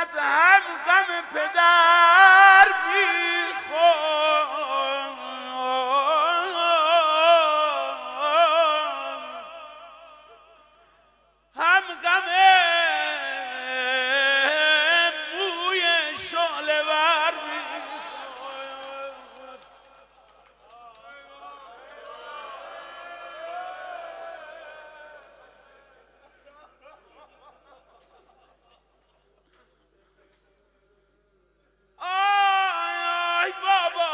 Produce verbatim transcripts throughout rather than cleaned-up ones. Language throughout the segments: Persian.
هم غم پدر میخورد هم غم موی شعله ور میخورد آی بابا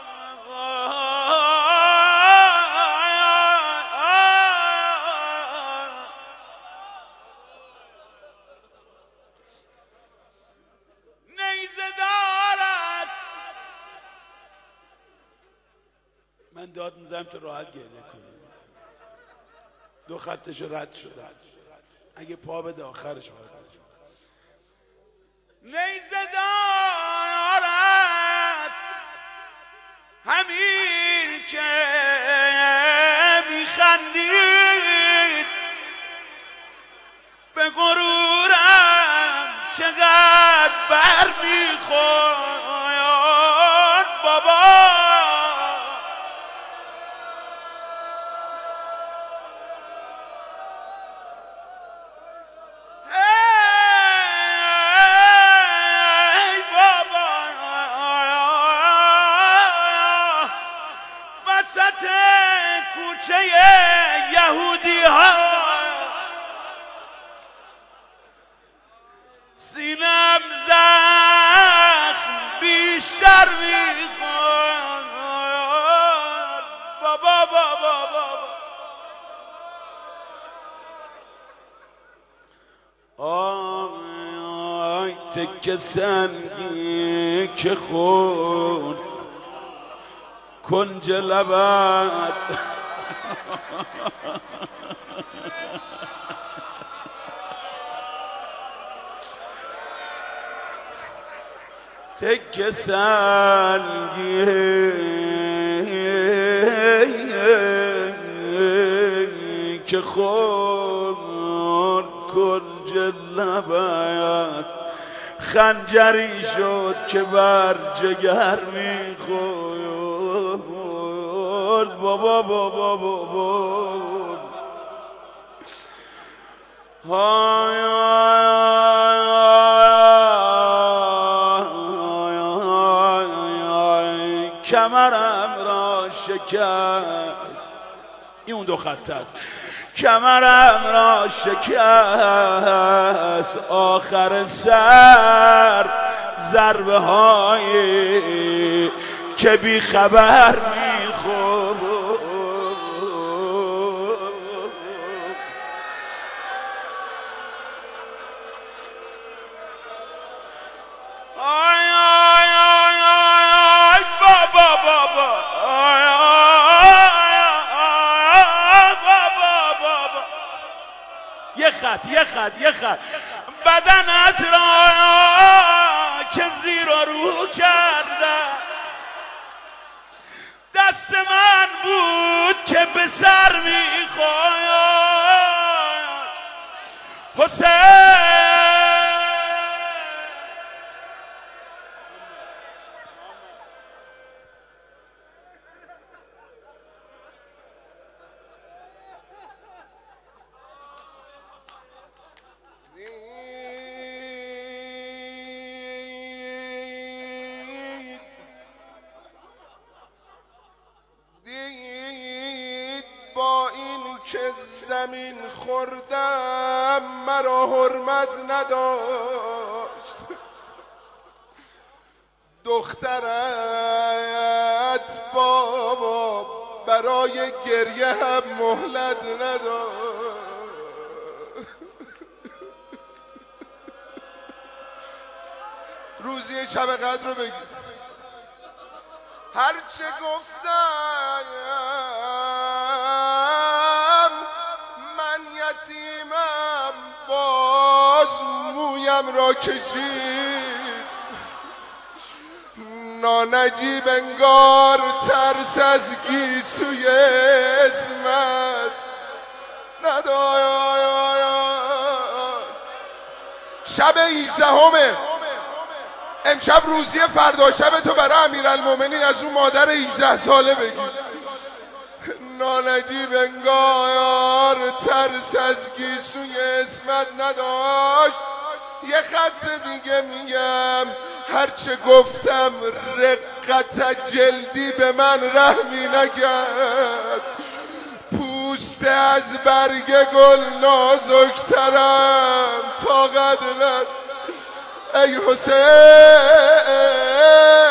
نیزه دارد من داد میزنم تو راحت گریه کنی دو خطش رد شدن اگه پا بده آخرش باید نیزه دارد همین که میخندید به غرورم چقدر بر میخورد بابا ای بابا وسط کوچه یهودی ها سینم زخم بیشتر میخورد بابا بابا بابا آی تکه سنگی که خون کنج لبت تکه سنگی که خون کنج لبت خنجری شد که بر جگر میخورد بابا بابا بابا های کمرم را شکست این اون دو خط است کمرم را شکست آخر سر ضربه های که بی خبر میخورد آی آی آی آی بابا بابا آی یه خط یه خط یه خط بدنت را که زیر و رو کرده دست من بود که به سر میخواد حسین با این که زمین خوردم مرا حرمت نداشت دخترت بابا برای گریه هم مهلت نداشت روزی شب قدر رو بگیر هرچه گفتم من یتیمم باز مویم را کشید نانجیب انگار ترس از گیسوی اسمت نداشت شب هجدهمه امشب روزی فردا شب تو برای امیرالمومنین از اون مادر هجده ساله بگی. نانجیب انگار ترس از گیسوی اسمت نداشت. یه خط دیگه میگم، هرچه گفتم رقت جلدی به من رحمی نکرد. پوست از برگ گل نازکترم طاقت ند. ای حسین